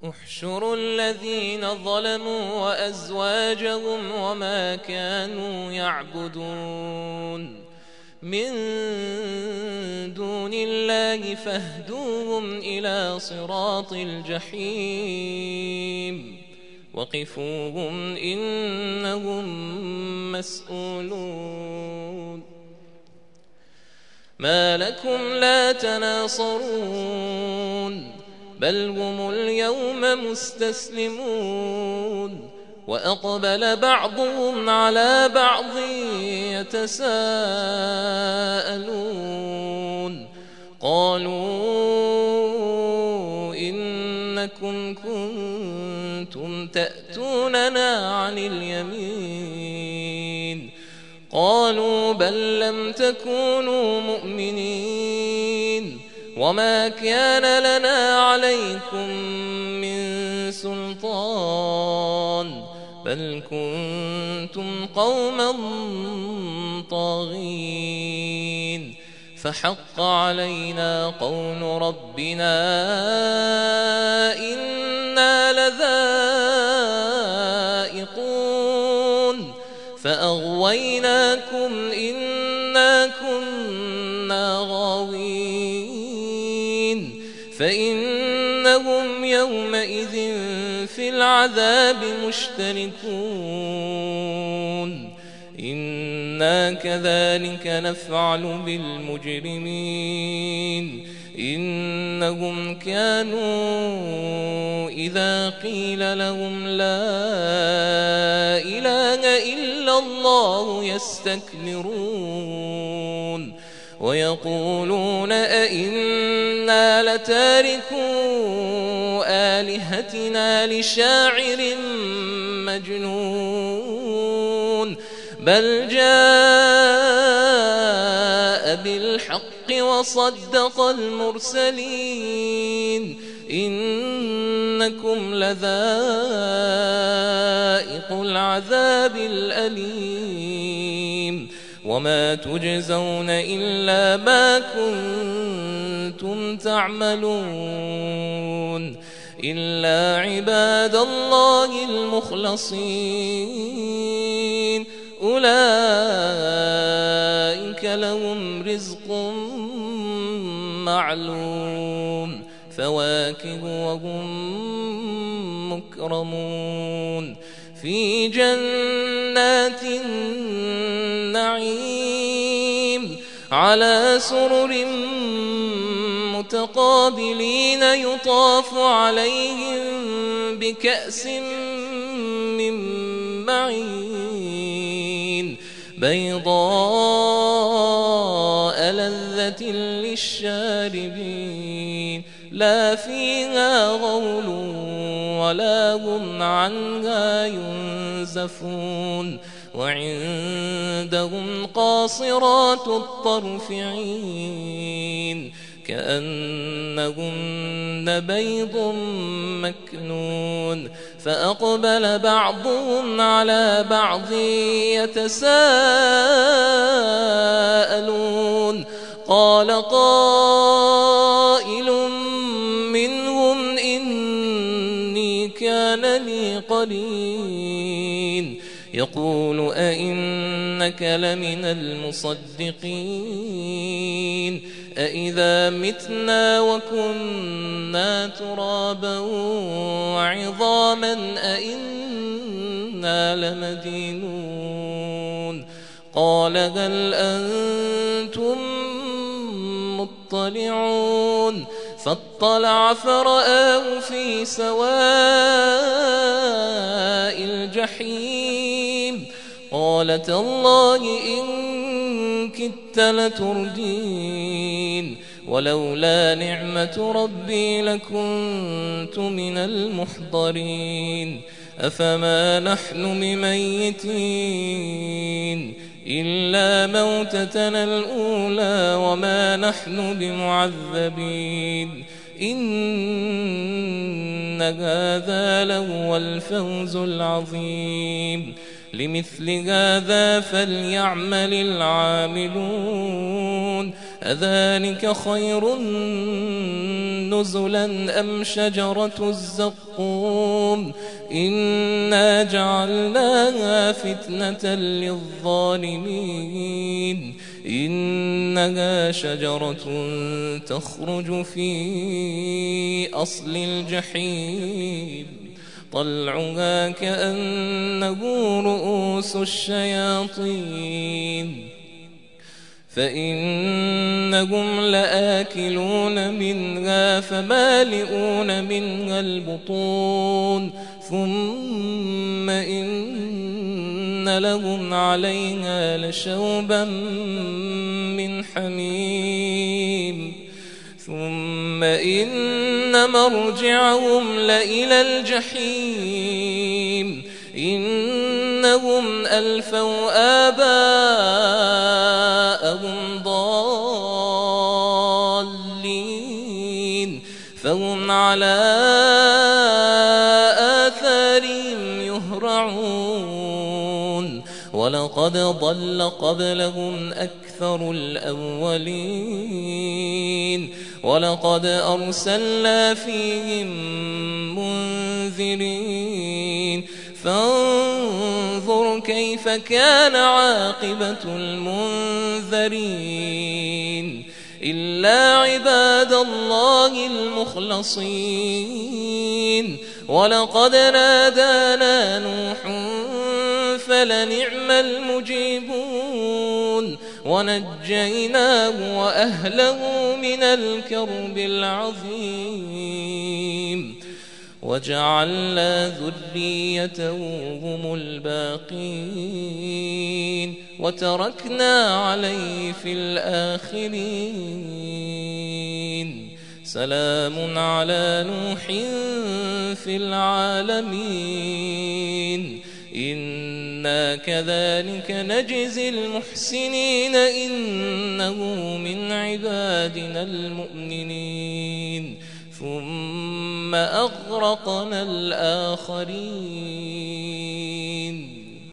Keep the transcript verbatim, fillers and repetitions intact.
احشروا الذين ظلموا وأزواجهم وما كانوا يعبدون من دون الله فاهدوهم إلى صراط الجحيم وقفوهم إنهم مسؤولون ما لكم لا تناصرون بل هم اليوم مستسلمون وأقبل بعضهم على بعض يتساءلون قالوا إنكم كنتم تأتوننا عن اليمين قالوا بل لم تكونوا مؤمنين وما كان لنا عليكم من سلطان بل كنتم قوما طاغين فحق علينا قول ربنا إنا لذائقون فأغويناكم إنا كنا غاوين فإنهم يومئذ في العذاب مشتركون إنا كذلك نفعل بالمجرمين إنهم كانوا إذا قيل لهم لا إله إلا الله يستكبرون ويقولون أئنا لتاركو آلهتنا لشاعر مجنون بل جاء بالحق وصدق المرسلين إنكم لذائق العذاب الأليم وما تجزون إلا ما كنتم تعملون إلا عباد الله المخلصين أولئك لهم رزق معلوم فواكه وهم مكرمون في جنات النعيم على سرر متقابلين يطاف عليهم بكأس من معين بيضاء لذة للشاربين لا فيها غول ولا هم عنها ينزفون وعندهم قاصرات الطرف عين كأنهن بيض مكنون فأقبل بعضهم على بعض يتساءلون قال قائل منهم إني كان لي قرين يقول أئنك لمن المصدقين أئذا متنا وكنا ترابا وعظاما أئنا لمدينون قال هل أنتم مطلعون فاطلع فرآه في سواء الجحيم قال تالله إن كدت لتردين ولولا نعمة ربي لكنت من المحضرين أفما نحن بميتين إلا موتتنا الأولى وما نحن بمعذبين إن هذا لهو الفوز العظيم لمثل هذا فليعمل العاملون أذلك خير نزلا أم شجرة الزقوم إنا جعلناها فتنة للظالمين إنها شجرة تخرج في أصل الجحيم طلعها كأنه رؤوس الشياطين فإنهم لآكلون منها فمالئون منها البطون ثم إن لهم عليها لشوبا من حميم ثم إن مرجعهم لإلى الجحيم إنهم ألفوا آباءهم ضالين فهم على آثارهم يهرعون ولقد ضل قبلهم أكثر الأولين ولقد أرسلنا فيهم منذرين فانظر كيف كان عاقبة المنذرين إلا عباد الله المخلصين ولقد نادانا نوح فلنعم المجيبون ونجيناه وأهله من الكرب العظيم وجعلنا ذريته هم الباقين وتركنا عليه في الآخرين سلام على نوح في العالمين إنا كذلك نجزي المحسنين إنه من عبادنا المؤمنين ثم أغرقنا الآخرين